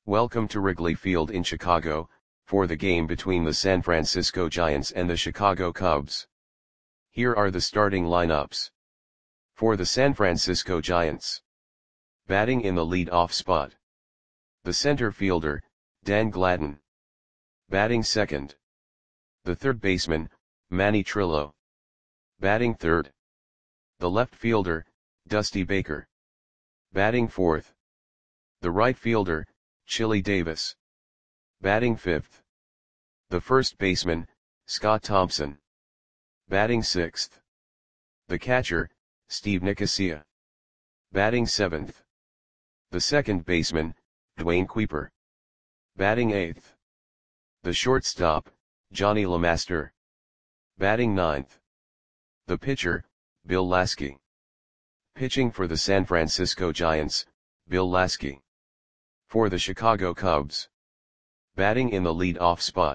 Welcome to Wrigley Field in Chicago, for the game between the San Francisco Giants and the Chicago Cubs. Here are the starting lineups. For the San Francisco Giants. Batting in the lead-off spot. The center fielder, Dan Gladden. Batting second. The third baseman, Manny Trillo. Batting third. The left fielder, Dusty Baker. Batting fourth. The right fielder, Chili Davis. Batting fifth. The first baseman, Scott Thompson. Batting sixth. The catcher, Steve Nicosia. Batting seventh. The second baseman, Dwayne Kuiper. Batting eighth. The shortstop, Johnny LeMaster. Batting ninth. The pitcher, Bill Lasky. Pitching for the San Francisco Giants, Bill Lasky. For the Chicago Cubs. Batting in the lead-off spot.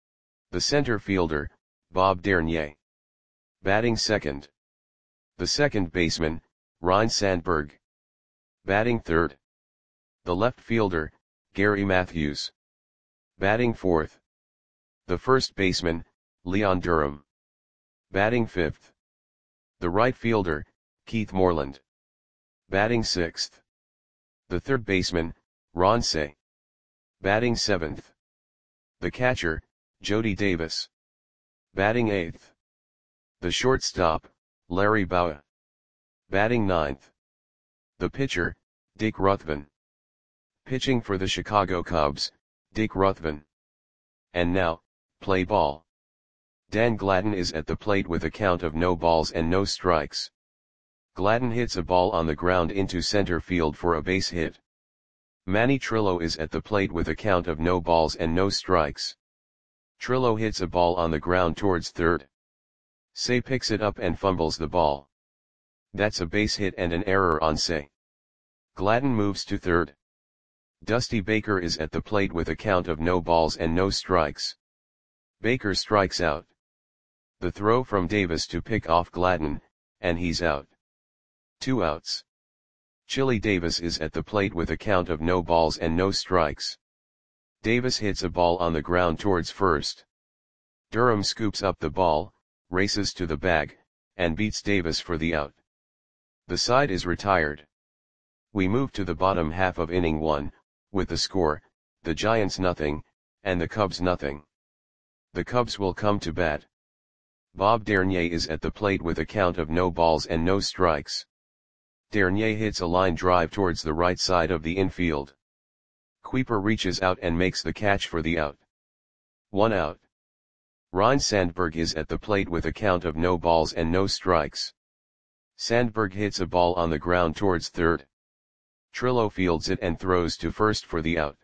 The center fielder, Bob Dernier. Batting second. The second baseman, Ryne Sandberg. Batting third. The left fielder, Gary Matthews. Batting fourth. The first baseman, Leon Durham. Batting fifth. The right fielder, Keith Moreland. Batting sixth. The third baseman, Ron Cey. Batting seventh. The catcher, Jody Davis. Batting eighth. The shortstop, Larry Bowa. Batting ninth. The pitcher, Dick Ruthven. Pitching for the Chicago Cubs, Dick Ruthven. And now, play ball. Dan Gladden is at the plate with a count of no balls and no strikes. Gladden hits a ball on the ground into center field for a base hit. Manny Trillo is at the plate with a count of no balls and no strikes. Trillo hits a ball on the ground towards third. Cey picks it up and fumbles the ball. That's a base hit and an error on Cey. Gladden moves to third. Dusty Baker is at the plate with a count of no balls and no strikes. Baker strikes out. The throw from Davis to pick off Gladden, and he's out. 2 outs. Chili Davis is at the plate with a count of no balls and no strikes. Davis hits a ball on the ground towards first. Durham scoops up the ball, races to the bag, and beats Davis for the out. The side is retired. We move to the bottom half of inning 1, with the score, the Giants nothing, and the Cubs nothing. The Cubs will come to bat. Bob Dernier is at the plate with a count of no balls and no strikes. Dernier hits a line drive towards the right side of the infield. Kuiper reaches out and makes the catch for the out. 1 out. Ryne Sandberg is at the plate with a count of no balls and no strikes. Sandberg hits a ball on the ground towards third. Trillo fields it and throws to first for the out.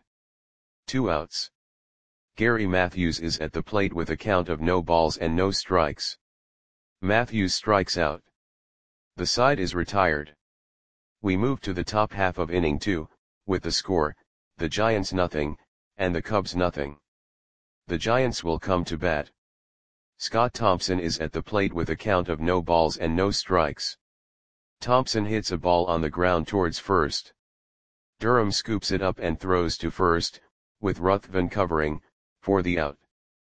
2 outs. Gary Matthews is at the plate with a count of no balls and no strikes. Matthews strikes out. The side is retired. We move to the top half of inning 2, with the score, the Giants nothing, and the Cubs nothing. The Giants will come to bat. Scott Thompson is at the plate with a count of no balls and no strikes. Thompson hits a ball on the ground towards first. Durham scoops it up and throws to first, with Ruthven covering, for the out.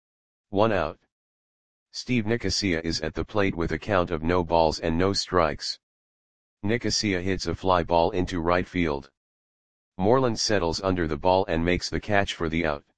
1 out. Steve Nicosia is at the plate with a count of no balls and no strikes. Nicosia hits a fly ball into right field. Moreland settles under the ball and makes the catch for the out.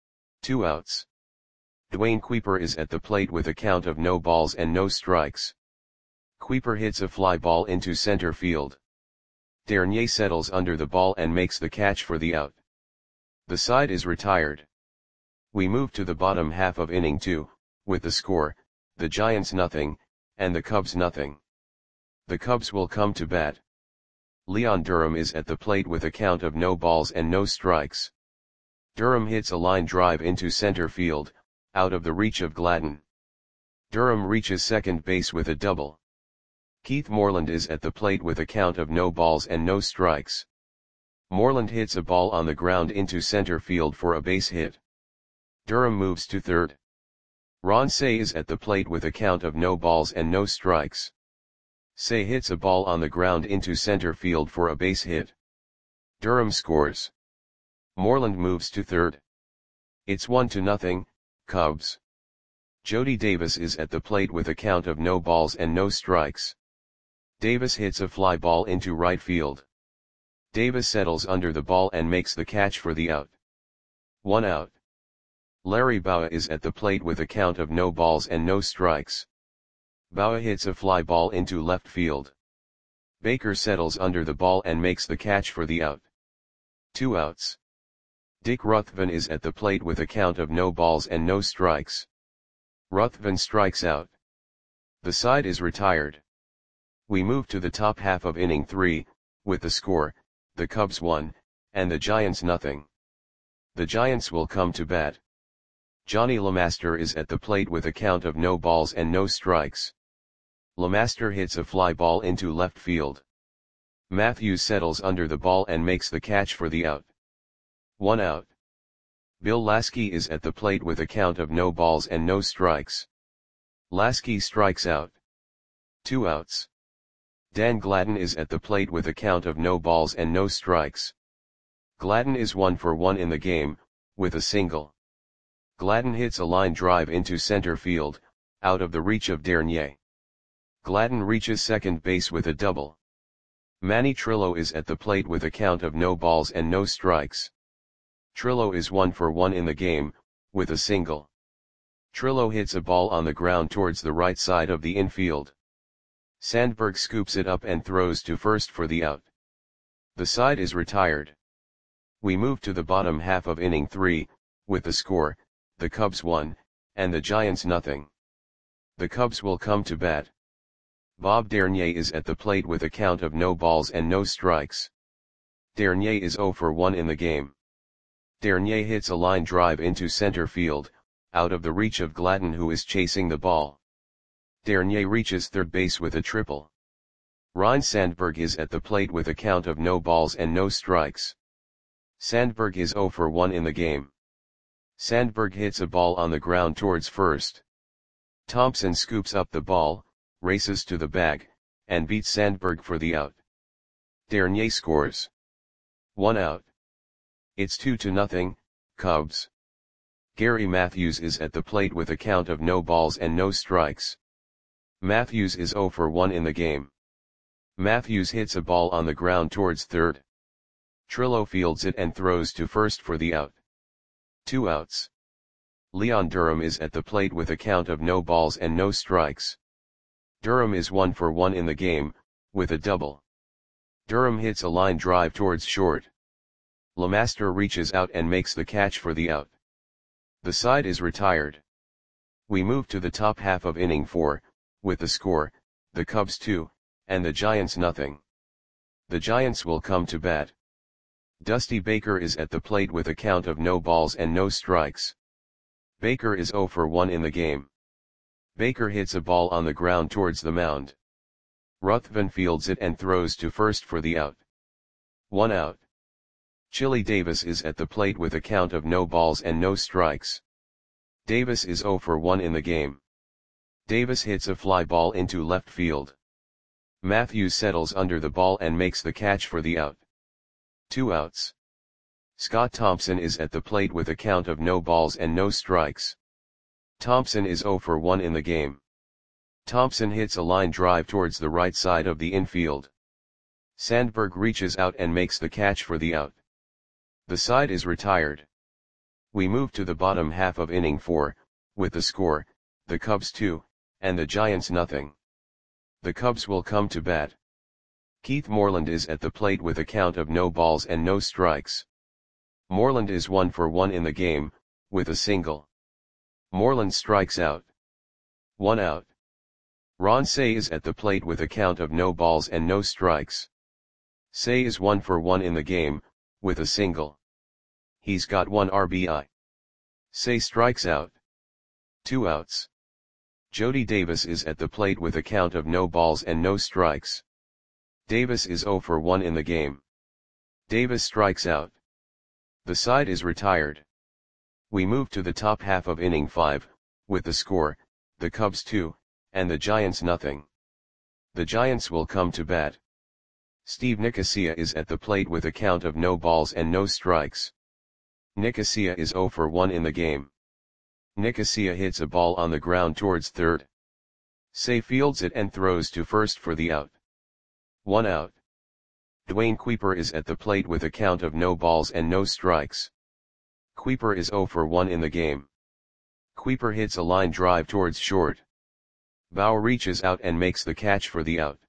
2 outs. Dwayne Kuiper is at the plate with a count of no balls and no strikes. Kuiper hits a fly ball into center field. Dernier settles under the ball and makes the catch for the out. The side is retired. We move to the bottom half of inning 2, with the score, the Giants nothing, and the Cubs nothing. The Cubs will come to bat. Leon Durham is at the plate with a count of no balls and no strikes. Durham hits a line drive into center field, out of the reach of Gladden. Durham reaches second base with a double. Keith Moreland is at the plate with a count of no balls and no strikes. Moreland hits a ball on the ground into center field for a base hit. Durham moves to third. Ron Cey is at the plate with a count of no balls and no strikes. Cey hits a ball on the ground into center field for a base hit. Durham scores. Moreland moves to third. It's 1-0, Cubs. Jody Davis is at the plate with a count of no balls and no strikes. Davis hits a fly ball into right field. Davis settles under the ball and makes the catch for the out. 1 out. Larry Bowa is at the plate with a count of no balls and no strikes. Bowa hits a fly ball into left field. Baker settles under the ball and makes the catch for the out. 2 outs. Dick Ruthven is at the plate with a count of no balls and no strikes. Ruthven strikes out. The side is retired. We move to the top half of inning 3, with the score, the Cubs 1, and the Giants nothing. The Giants will come to bat. Johnny LeMaster is at the plate with a count of no balls and no strikes. LeMaster hits a fly ball into left field. Matthews settles under the ball and makes the catch for the out. 1 out. Bill Lasky is at the plate with a count of no balls and no strikes. Lasky strikes out. 2 outs. Dan Gladden is at the plate with a count of no balls and no strikes. Gladden is 1 for 1 in the game, with a single. Gladden hits a line drive into center field, out of the reach of Dernier. Gladden reaches second base with a double. Manny Trillo is at the plate with a count of no balls and no strikes. Trillo is 1 for 1 in the game, with a single. Trillo hits a ball on the ground towards the right side of the infield. Sandberg scoops it up and throws to first for the out. The side is retired. We move to the bottom half of inning 3, with the score, the Cubs 1, and the Giants nothing. The Cubs will come to bat. Bob Dernier is at the plate with a count of no balls and no strikes. Dernier is 0 for 1 in the game. Dernier hits a line drive into center field, out of the reach of Gladden who is chasing the ball. Dernier reaches third base with a triple. Ryne Sandberg is at the plate with a count of no balls and no strikes. Sandberg is 0 for 1 in the game. Sandberg hits a ball on the ground towards first. Thompson scoops up the ball, races to the bag, and beats Sandberg for the out. Dernier scores. 1 out. It's 2-0, Cubs. Gary Matthews is at the plate with a count of no balls and no strikes. Matthews is 0 for 1 in the game. Matthews hits a ball on the ground towards third. Trillo fields it and throws to first for the out. 2 outs. Leon Durham is at the plate with a count of no balls and no strikes. Durham is 1 for 1 in the game, with a double. Durham hits a line drive towards short. LeMaster reaches out and makes the catch for the out. The side is retired. We move to the top half of inning 4, with the score, the Cubs 2, and the Giants nothing. The Giants will come to bat. Dusty Baker is at the plate with a count of no balls and no strikes. Baker is 0 for 1 in the game. Baker hits a ball on the ground towards the mound. Ruthven fields it and throws to first for the out. 1 out. Chili Davis is at the plate with a count of no balls and no strikes. Davis is 0 for 1 in the game. Davis hits a fly ball into left field. Matthews settles under the ball and makes the catch for the out. 2 outs. Scott Thompson is at the plate with a count of no balls and no strikes. Thompson is 0 for 1 in the game. Thompson hits a line drive towards the right side of the infield. Sandberg reaches out and makes the catch for the out. The side is retired. We move to the bottom half of inning 4, with the score, the Cubs 2, and the Giants nothing. The Cubs will come to bat. Keith Moreland is at the plate with a count of no balls and no strikes. Moreland is 1 for 1 in the game, with a single. Moreland strikes out. 1 out. Ron Cey is at the plate with a count of no balls and no strikes. Cey is 1 for 1 in the game, with a single. He's got 1 RBI. Cey strikes out. 2 outs. Jody Davis is at the plate with a count of no balls and no strikes. Davis is 0 for 1 in the game. Davis strikes out. The side is retired. We move to the top half of inning 5, with the score, the Cubs 2, and the Giants nothing. The Giants will come to bat. Steve Nicosia is at the plate with a count of no balls and no strikes. Nicosia is 0 for 1 in the game. Nicosia hits a ball on the ground towards third. Say fields it and throws to first for the out. 1 out. Dwayne Kuiper is at the plate with a count of no balls and no strikes. Kuiper is 0 for 1 in the game. Kuiper hits a line drive towards short. Bauer reaches out and makes the catch for the out.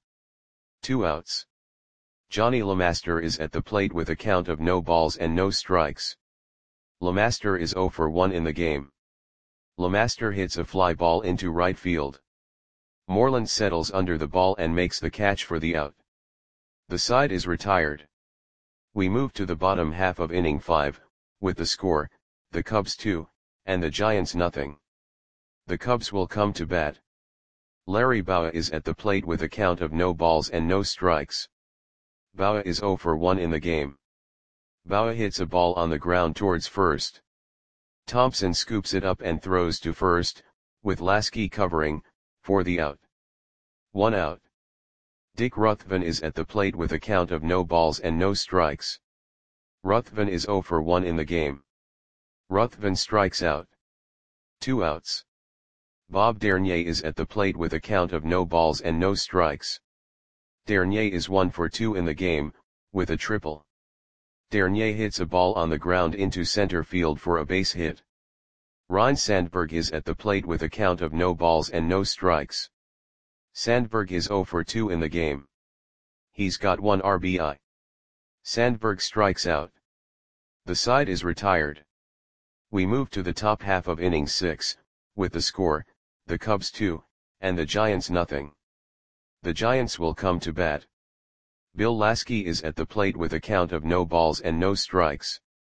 2 outs. Johnny LeMaster is at the plate with a count of no balls and no strikes. LeMaster is 0 for 1 in the game. LeMaster hits a fly ball into right field. Moreland settles under the ball and makes the catch for the out. The side is retired. We move to the bottom half of inning 5, with the score, the Cubs 2, and the Giants nothing. The Cubs will come to bat. Larry Bowa is at the plate with a count of no balls and no strikes. Bowa is 0 for 1 in the game. Bowa hits a ball on the ground towards first. Thompson scoops it up and throws to first, with Lasky covering, for the out. 1 out. Dick Ruthven is at the plate with a count of no balls and no strikes. Ruthven is 0 for 1 in the game. Ruthven strikes out. 2 outs. Bob Dernier is at the plate with a count of no balls and no strikes. Dernier is 1 for 2 in the game, with a triple. Dernier hits a ball on the ground into center field for a base hit. Ryne Sandberg is at the plate with a count of no balls and no strikes. Sandberg is 0 for 2 in the game. He's got 1 RBI. Sandberg strikes out. The side is retired. We move to the top half of inning 6, with the score, the Cubs 2, and the Giants nothing. The Giants will come to bat. Bill Lasky is at the plate with a count of no balls and no strikes.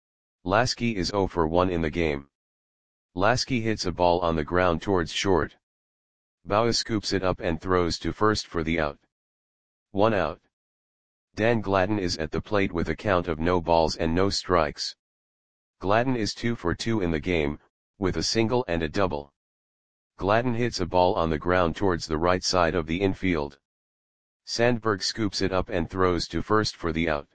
Lasky is 0 for 1 in the game. Lasky hits a ball on the ground towards short. Bowa scoops it up and throws to first for the out. 1 out. Dan Gladden is at the plate with a count of no balls and no strikes. Gladden is 2 for 2 in the game, with a single and a double. Gladden hits a ball on the ground towards the right side of the infield. Sandberg scoops it up and throws to first for the out.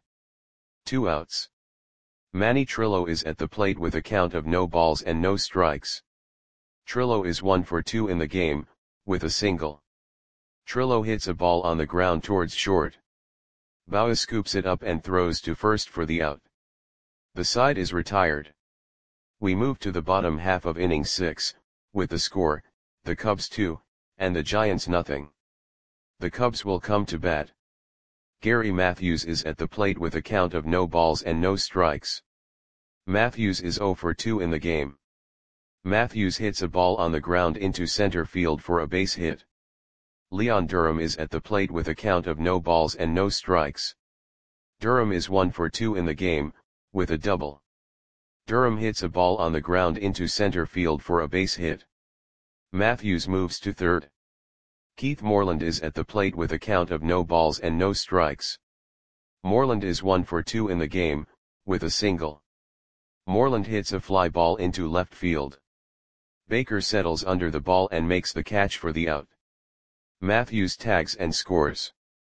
2 outs. Manny Trillo is at the plate with a count of no balls and no strikes. Trillo is 1 for 2 in the game, with a single. Trillo hits a ball on the ground towards short. Bowa scoops it up and throws to first for the out. The side is retired. We move to the bottom half of inning 6, with the score, the Cubs 2, and the Giants nothing. The Cubs will come to bat. Gary Matthews is at the plate with a count of no balls and no strikes. Matthews is 0 for 2 in the game. Matthews hits a ball on the ground into center field for a base hit. Leon Durham is at the plate with a count of no balls and no strikes. Durham is 1 for 2 in the game, with a double. Durham hits a ball on the ground into center field for a base hit. Matthews moves to third. Keith Moreland is at the plate with a count of no balls and no strikes. Moreland is 1 for 2 in the game, with a single. Moreland hits a fly ball into left field. Baker settles under the ball and makes the catch for the out. Matthews tags and scores.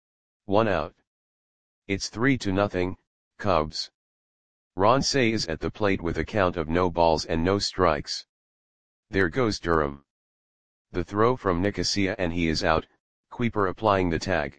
1 out. It's 3-0, Cubs. Ron Cey is at the plate with a count of no balls and no strikes. There goes Durham. The throw from Nicosia and he is out, Kuiper applying the tag.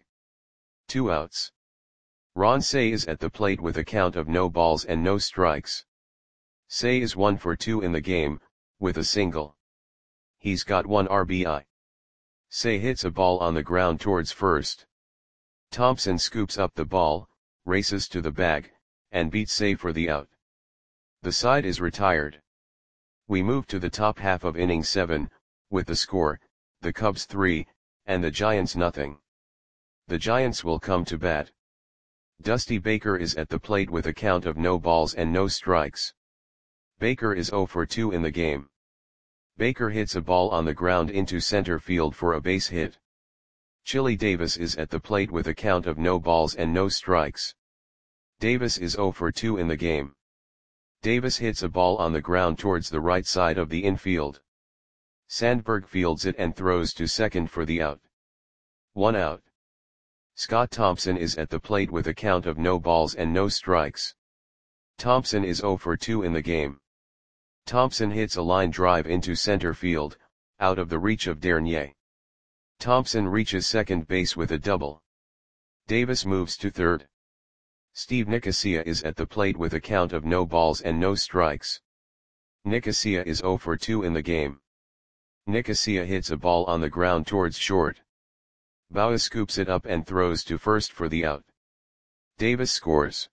2 outs. Ron Cey is at the plate with a count of no balls and no strikes. Cey is 1 for 2 in the game, with a single. He's got 1 RBI. Cey hits a ball on the ground towards first. Thompson scoops up the ball, races to the bag, and beats Cey for the out. The side is retired. We move to the top half of inning 7, with the score, the Cubs 3, and the Giants nothing. The Giants will come to bat. Dusty Baker is at the plate with a count of no balls and no strikes. Baker is 0 for 2 in the game. Baker hits a ball on the ground into center field for a base hit. Chili Davis is at the plate with a count of no balls and no strikes. Davis is 0 for 2 in the game. Davis hits a ball on the ground towards the right side of the infield. Sandberg fields it and throws to second for the out. 1 out. Scott Thompson is at the plate with a count of no balls and no strikes. Thompson is 0 for 2 in the game. Thompson hits a line drive into center field, out of the reach of Dernier. Thompson reaches second base with a double. Davis moves to third. Steve Nicosia is at the plate with a count of no balls and no strikes. Nicosia is 0 for 2 in the game. Nicosia hits a ball on the ground towards short. Bauer scoops it up and throws to first for the out. Davis scores.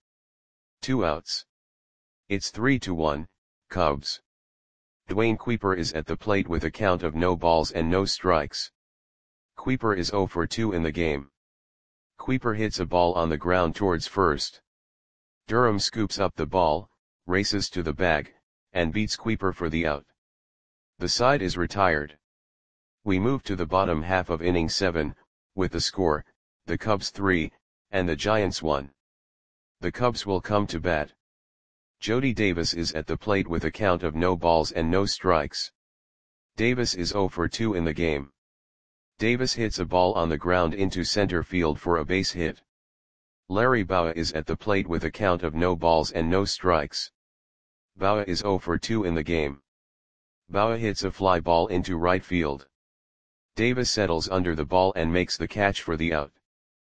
2 outs. It's 3-1, Cubs. Dwayne Kuiper is at the plate with a count of no balls and no strikes. Kuiper is 0 for 2 in the game. Kuiper hits a ball on the ground towards first. Durham scoops up the ball, races to the bag, and beats Kuiper for the out. The side is retired. We move to the bottom half of inning 7, with the score, the Cubs 3, and the Giants 1. The Cubs will come to bat. Jody Davis is at the plate with a count of no balls and no strikes. Davis is 0 for 2 in the game. Davis hits a ball on the ground into center field for a base hit. Larry Bowa is at the plate with a count of no balls and no strikes. Bowa is 0 for 2 in the game. Bowa hits a fly ball into right field. Davis settles under the ball and makes the catch for the out.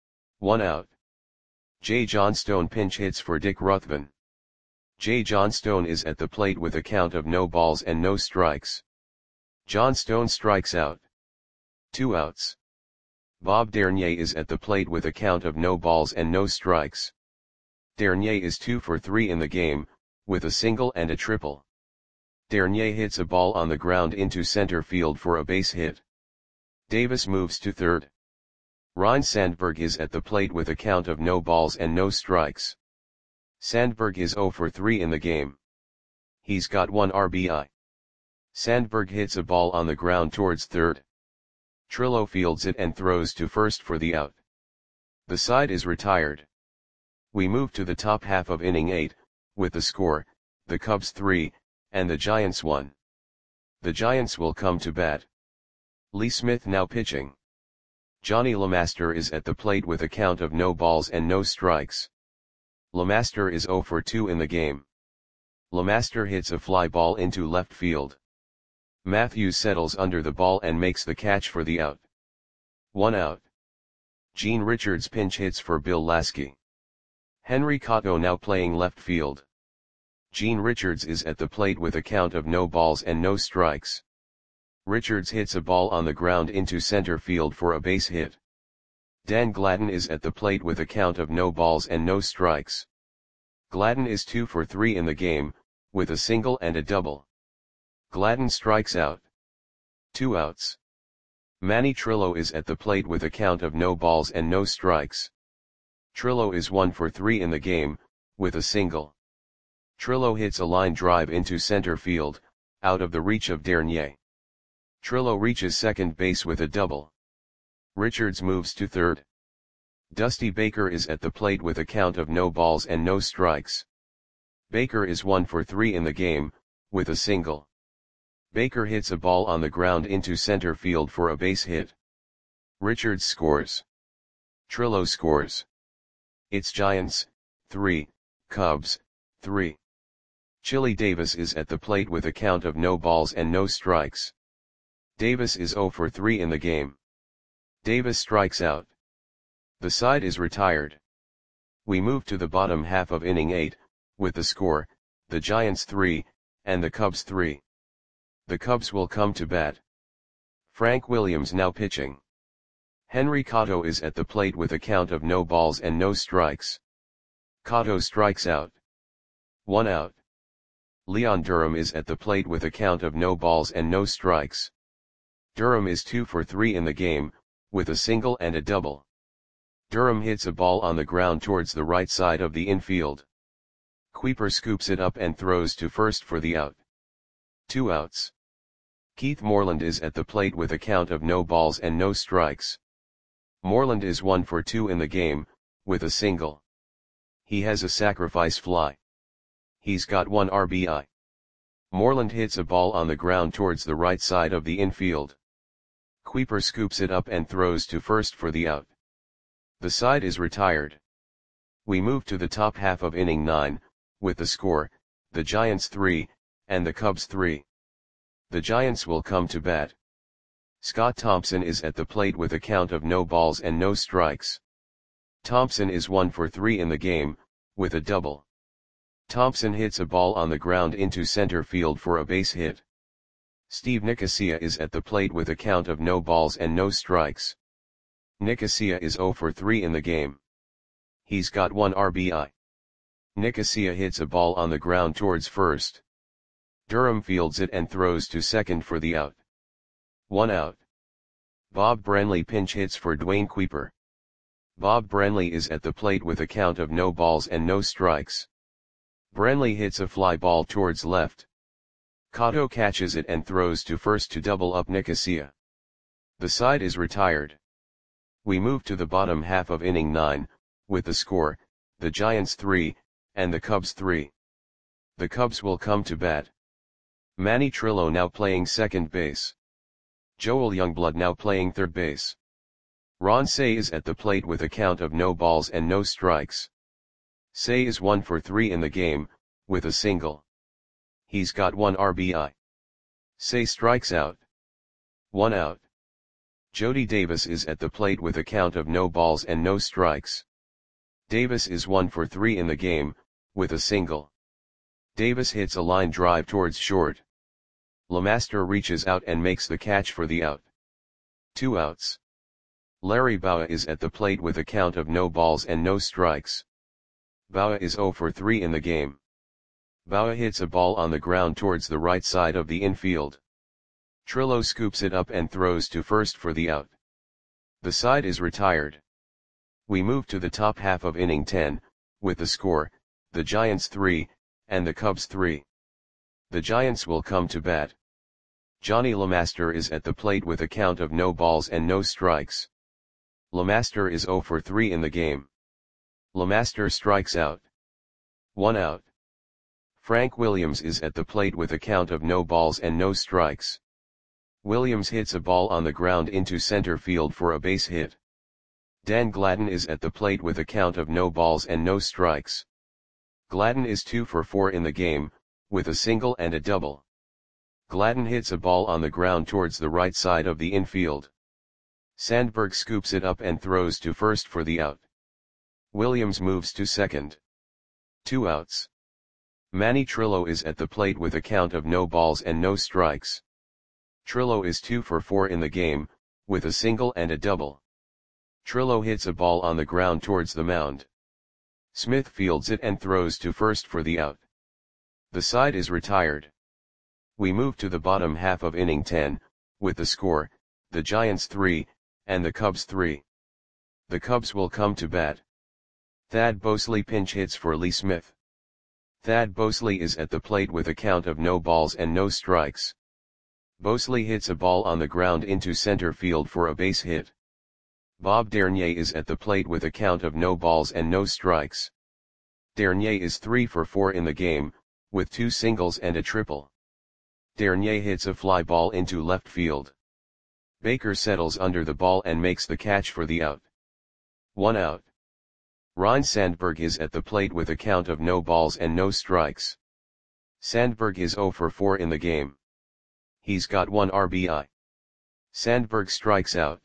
1 out. Jay Johnstone pinch hits for Dick Ruthven. Jay Johnstone is at the plate with a count of no balls and no strikes. Johnstone strikes out. 2 outs. Bob Dernier is at the plate with a count of no balls and no strikes. Dernier is 2 for 3 in the game, with a single and a triple. Dernier hits a ball on the ground into center field for a base hit. Davis moves to third. Ryne Sandberg is at the plate with a count of no balls and no strikes. Sandberg is 0 for 3 in the game. He's got 1 RBI. Sandberg hits a ball on the ground towards third. Trillo fields it and throws to first for the out. The side is retired. We move to the top half of inning 8, with the score, the Cubs 3, and the Giants 1. The Giants will come to bat. Lee Smith now pitching. Johnny LeMaster is at the plate with a count of no balls and no strikes. LeMaster is 0 for 2 in the game. LeMaster hits a fly ball into left field. Matthews settles under the ball and makes the catch for the out. 1 out. Gene Richards pinch hits for Bill Lasky. Henry Cotto now playing left field. Gene Richards is at the plate with a count of no balls and no strikes. Richards hits a ball on the ground into center field for a base hit. Dan Gladden is at the plate with a count of no balls and no strikes. Gladden is 2 for 3 in the game, with a single and a double. Gladden strikes out. 2 outs. Manny Trillo is at the plate with a count of no balls and no strikes. Trillo is 1 for 3 in the game, with a single. Trillo hits a line drive into center field, out of the reach of Dernier. Trillo reaches second base with a double. Richards moves to third. Dusty Baker is at the plate with a count of no balls and no strikes. Baker is 1 for 3 in the game, with a single. Baker hits a ball on the ground into center field for a base hit. Richards scores. Trillo scores. It's Giants, 3, Cubs, 3. Chili Davis is at the plate with a count of no balls and no strikes. Davis is 0 for 3 in the game. Davis strikes out. The side is retired. We move to the bottom half of inning 8, with the score, the Giants 3, and the Cubs 3. The Cubs will come to bat. Frank Williams now pitching. Henry Cotto is at the plate with a count of no balls and no strikes. Cotto strikes out. 1 out. Leon Durham is at the plate with a count of no balls and no strikes. Durham is 2 for 3 in the game, with a single and a double. Durham hits a ball on the ground towards the right side of the infield. Kuiper scoops it up and throws to first for the out. 2 outs. Keith Moreland is at the plate with a count of no balls and no strikes. Moreland is 1 for 2 in the game, with a single. He has a sacrifice fly. He's got 1 RBI. Moreland hits a ball on the ground towards the right side of the infield. Kuiper scoops it up and throws to first for the out. The side is retired. We move to the top half of inning 9, with the score, the Giants 3, and the Cubs 3. The Giants will come to bat. Scott Thompson is at the plate with a count of no balls and no strikes. Thompson is 1 for 3 in the game, with a double. Thompson hits a ball on the ground into center field for a base hit. Steve Nicosia is at the plate with a count of no balls and no strikes. Nicosia is 0 for 3 in the game. He's got 1 RBI. Nicosia hits a ball on the ground towards first. Durham fields it and throws to second for the out. 1 out. Bob Branley pinch hits for Dwayne Kuiper. Bob Branley is at the plate with a count of no balls and no strikes. Branley hits a fly ball towards left. Cotto catches it and throws to first to double up Nicosia. The side is retired. We move to the bottom half of inning 9, with the score, the Giants 3, and the Cubs 3. The Cubs will come to bat. Manny Trillo now playing second base. Joel Youngblood now playing third base. Ron Cey is at the plate with a count of no balls and no strikes. Cey is 1 for 3 in the game, with a single. He's got 1 RBI. Cey strikes out. 1 out. Jody Davis is at the plate with a count of no balls and no strikes. Davis is 1 for 3 in the game, with a single. Davis hits a line drive towards short. LeMaster reaches out and makes the catch for the out. 2 outs. Larry Bowa is at the plate with a count of no balls and no strikes. Bowa is 0 for 3 in the game. Bowa hits a ball on the ground towards the right side of the infield. Trillo scoops it up and throws to first for the out. The side is retired. We move to the top half of inning 10, with the score, the Giants 3, and the Cubs 3. The Giants will come to bat. Johnny LeMaster is at the plate with a count of no balls and no strikes. LeMaster is 0 for 3 in the game. LeMaster strikes out. 1 out. Frank Williams is at the plate with a count of no balls and no strikes. Williams hits a ball on the ground into center field for a base hit. Dan Gladden is at the plate with a count of no balls and no strikes. Gladden is 2 for 4 in the game, with a single and a double. Gladden hits a ball on the ground towards the right side of the infield. Sandberg scoops it up and throws to first for the out. Williams moves to second. 2 outs. Manny Trillo is at the plate with a count of no balls and no strikes. Trillo is 2 for 4 in the game, with a single and a double. Trillo hits a ball on the ground towards the mound. Smith fields it and throws to first for the out. The side is retired. We move to the bottom half of inning 10, with the score, the Giants 3, and the Cubs 3. The Cubs will come to bat. Thad Bosley pinch hits for Lee Smith. Thad Bosley is at the plate with a count of no balls and no strikes. Bosley hits a ball on the ground into center field for a base hit. Bob Dernier is at the plate with a count of no balls and no strikes. Dernier is 3 for 4 in the game, with 2 singles and a triple. Dernier hits a fly ball into left field. Baker settles under the ball and makes the catch for the out. 1 out. Ryne Sandberg is at the plate with a count of no balls and no strikes. Sandberg is 0 for 4 in the game. He's got 1 RBI. Sandberg strikes out.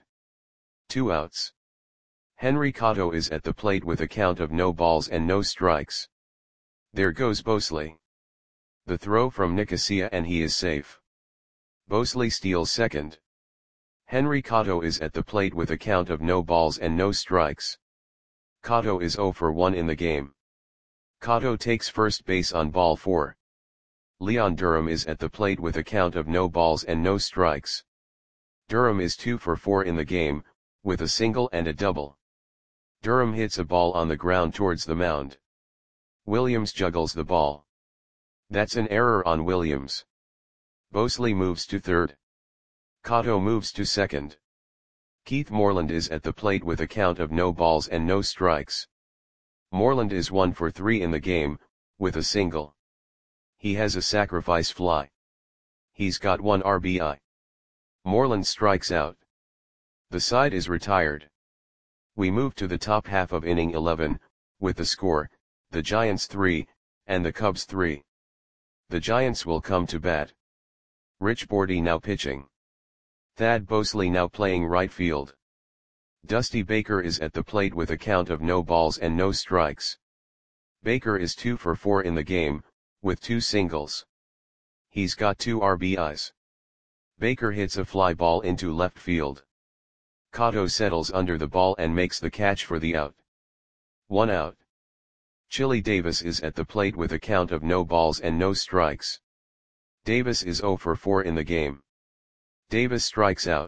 2 outs. Henry Cotto is at the plate with a count of no balls and no strikes. There goes Bosley. The throw from Nicosia and he is safe. Bosley steals second. Henry Cotto is at the plate with a count of no balls and no strikes. Cotto is 0 for 1 in the game. Cotto takes first base on ball 4. Leon Durham is at the plate with a count of no balls and no strikes. Durham is 2 for 4 in the game, with a single and a double. Durham hits a ball on the ground towards the mound. Williams juggles the ball. That's an error on Williams. Bosley moves to third. Cotto moves to second. Keith Moreland is at the plate with a count of no balls and no strikes. Moreland is 1 for 3 in the game, with a single. He has a sacrifice fly. He's got 1 RBI. Moreland strikes out. The side is retired. We move to the top half of inning 11, with the score, the Giants 3, and the Cubs 3. The Giants will come to bat. Rich Bordy now pitching. Thad Bosley now playing right field. Dusty Baker is at the plate with a count of no balls and no strikes. Baker is 2 for 4 in the game, with 2 singles. He's got 2 RBIs. Baker hits a fly ball into left field. Cotto settles under the ball and makes the catch for the out. 1 out. Chili Davis is at the plate with a count of no balls and no strikes. Davis is 0 for 4 in the game. Davis strikes out.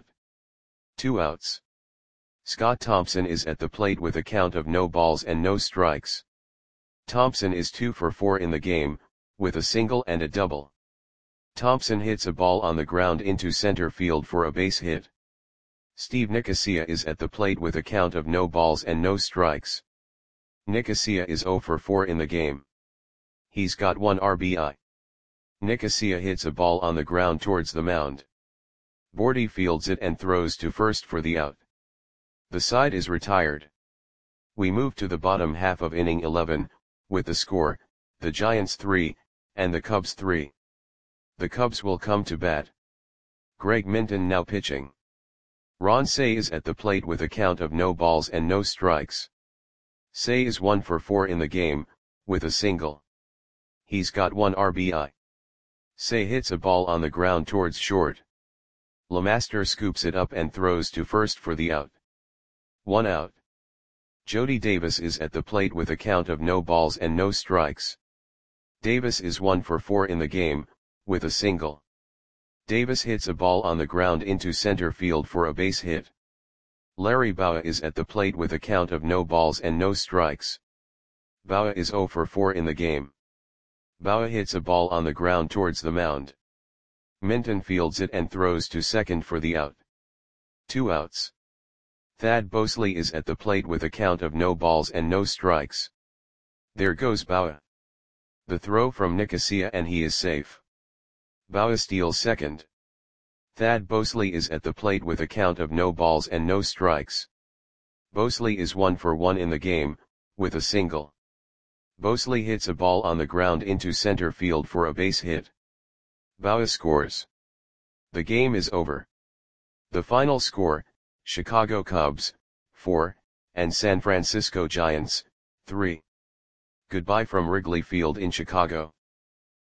2 outs. Scott Thompson is at the plate with a count of no balls and no strikes. Thompson is 2 for 4 in the game, with a single and a double. Thompson hits a ball on the ground into center field for a base hit. Steve Nicosia is at the plate with a count of no balls and no strikes. Nicosia is 0 for 4 in the game. He's got 1 RBI. Nicosia hits a ball on the ground towards the mound. Bordy fields it and throws to first for the out. The side is retired. We move to the bottom half of inning 11, with the score, the Giants 3, and the Cubs 3. The Cubs will come to bat. Greg Minton now pitching. Ron Cey is at the plate with a count of no balls and no strikes. Cey is 1 for 4 in the game, with a single. He's got 1 RBI. Cey hits a ball on the ground towards short. LeMaster scoops it up and throws to first for the out. 1 out. Jody Davis is at the plate with a count of no balls and no strikes. Davis is 1 for 4 in the game, with a single. Davis hits a ball on the ground into center field for a base hit. Larry Bowa is at the plate with a count of no balls and no strikes. Bowa is 0 for 4 in the game. Bowa hits a ball on the ground towards the mound. Minton fields it and throws to second for the out. 2 outs. Thad Bosley is at the plate with a count of no balls and no strikes. There goes Bowa. The throw from Nicosia and he is safe. Bowa steals second. Thad Bosley is at the plate with a count of no balls and no strikes. Bosley is 1 for 1 in the game, with a single. Bosley hits a ball on the ground into center field for a base hit. Bowa scores. The game is over. The final score, Chicago Cubs, 4, and San Francisco Giants, 3. Goodbye from Wrigley Field in Chicago.